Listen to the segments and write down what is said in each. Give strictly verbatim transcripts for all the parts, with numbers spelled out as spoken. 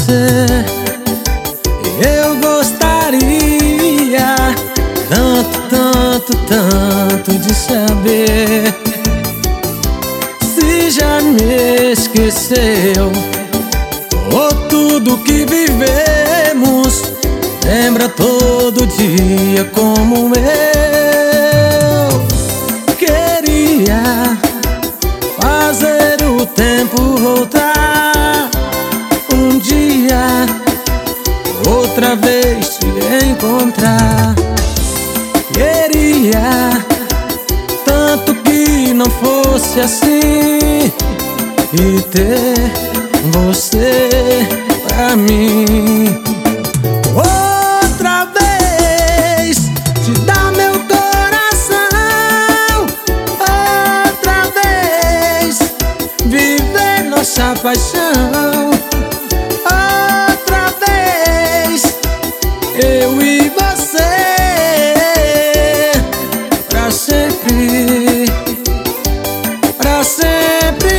você. Eu gostaria tanto, tanto, tanto de saber se já me esqueceu ou tudo que vivemos lembra todo dia como eu. Queria fazer o tempo voltar um dia, outra vez te encontrar. Queria tanto que não fosse assim e ter você pra mim. Outra vez te dar meu coração, outra vez viver nossa paixão, outra vez eu e você pra sempre, pra sempre.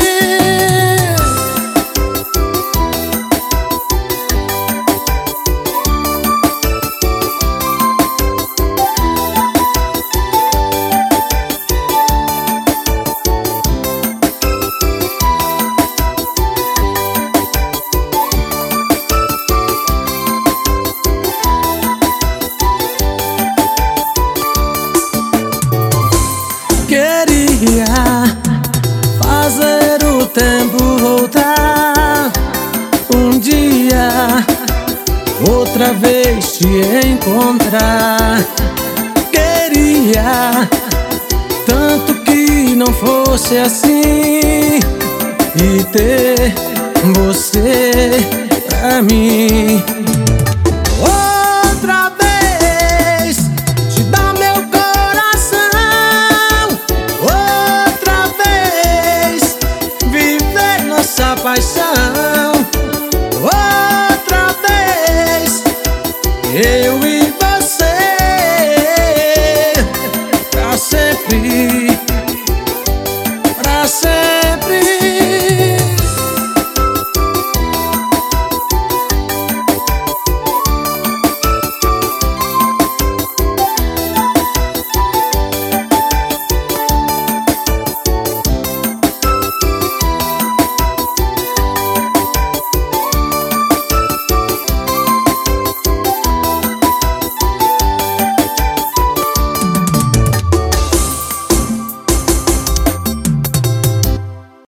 Queria fazer o tempo voltar um dia, outra vez te encontrar. Queria tanto que não fosse assim e ter você pra mim.